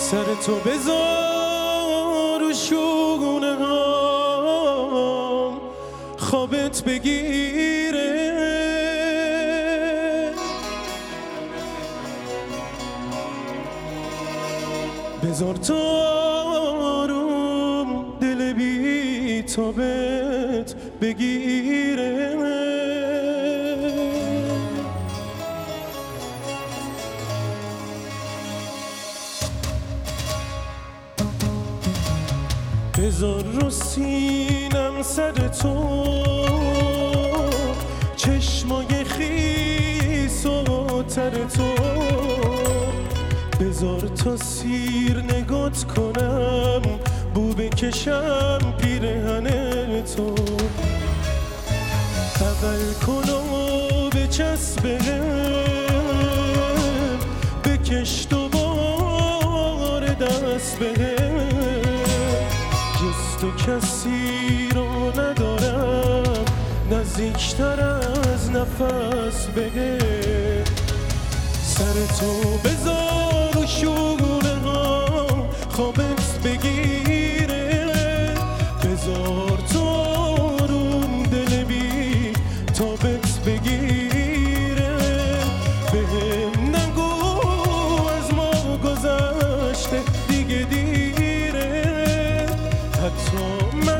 سر تو بذار و شونه هم خوابت بگیره، بذار تو آروم دل بی تابت بگیره. بذار رو سینم سر تو، چشمای خیس و تر تو، بذار تا سیر نگات کنم، بو بکشم پیرهن تو، بغل کن و بچسبهم، بکش دوباره دست بهم، جز تو کسی رو ندارم نزدیکتر از نفس بده. سر تو بذار و شونه هم خوابت بگیره، بذار تو آروم دل بی تابت بگیره، بهم نگو از ما گذشته دیگه دیره، حتی من